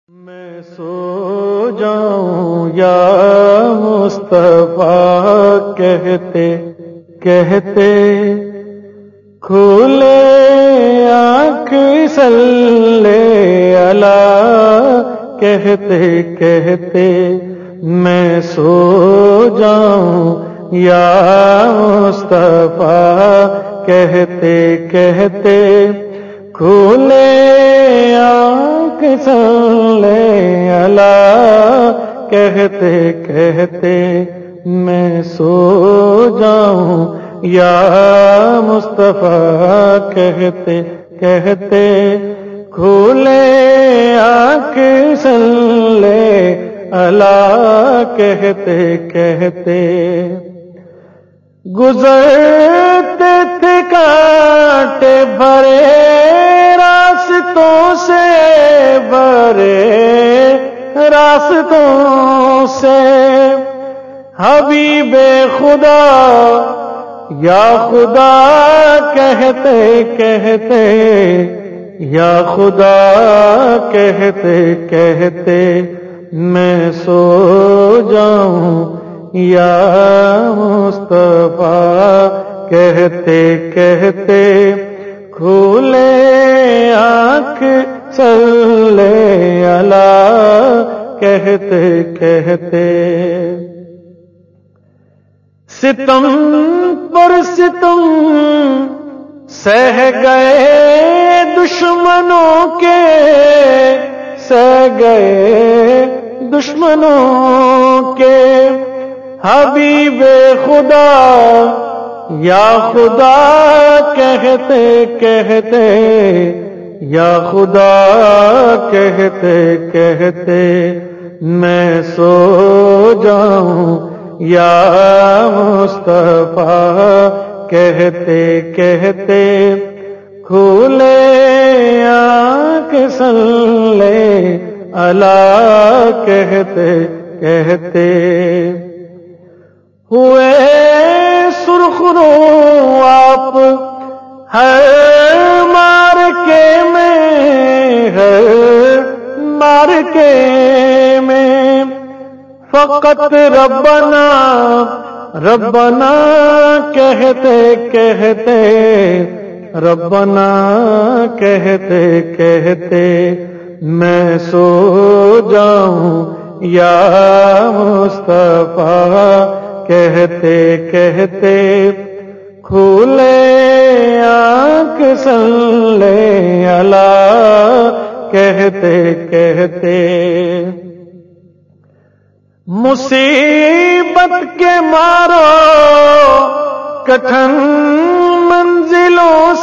میں سو جاؤں یا مصطفیٰ کہتے کہتے کھولے آنکھ صلی اللہ کہتے کہتے میں سو جاؤں یا مصطفیٰ کہتے کہتے کھولے آنکھ صلی اللہ کہتے کہتے میں سو جاؤں یا مصطفیٰ کہتے کہتے کھولے آنکھ صلی اللہ کہتے کہتے گزرتے تھے کانٹے بھرے راستوں سے حبیب خدا یا خدا کہتے کہتے یا خدا کہتے کہتے میں سو جاؤں یا مصطفیٰ کہتے کہتے کھولے آنکھ صلی اللہ کہتے کہتے ستم پر ستم سہ گئے دشمنوں کے سہ گئے دشمنوں کے حبیب خدا یا خدا کہتے کہتے یا خدا کہتے کہتے میں سو جاؤں یا مصطفیٰ کہتے کہتے کھولے آنکھ صلی اللہ کہتے کہتے ہوئے سرخرو آپ ہر مارکے میں فقط ربنا ربنا کہتے کہتے ربنا کہتے کہتے میں سو جاؤں یا مصطفیٰ کہتے کہتے کھولے آنکھ صلی اللہ کہتے کہتے مصیبت کے مارو کٹھن منزلوں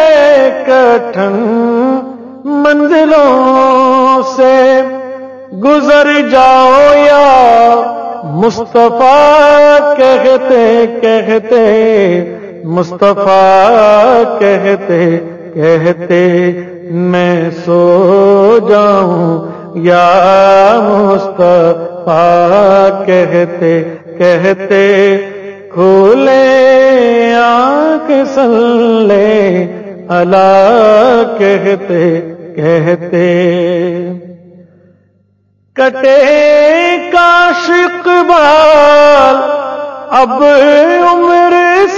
سے گزر جاؤ یا مصطفیٰ کہتے کہتے مصطفیٰ کہتے کہتے میں سو جاؤں یا مصطفیٰ کہتے کہتے کھولے آنکھ صلی اللہ کہتے کہتے کٹے کاش اقبال اب عمر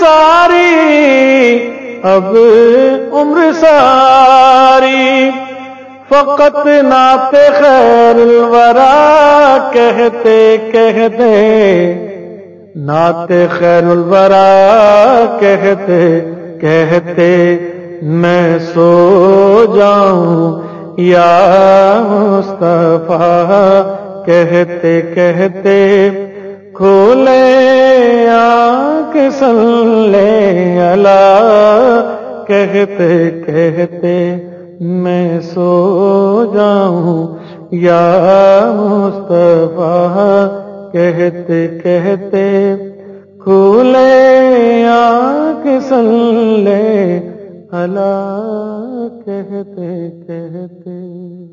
ساری فقط نعت خیر الورا کہتے کہتے نعت خیر الورا کہتے کہتے میں سو جاؤں یا مصطفیٰ کہتے کہتے کھولے آنکھ صلی اللہ کہتے کہتے میں سو جاؤں یا مصطفیٰ کہتے کہتے کھولے آنکھ صلی اللہ کہتے کہتے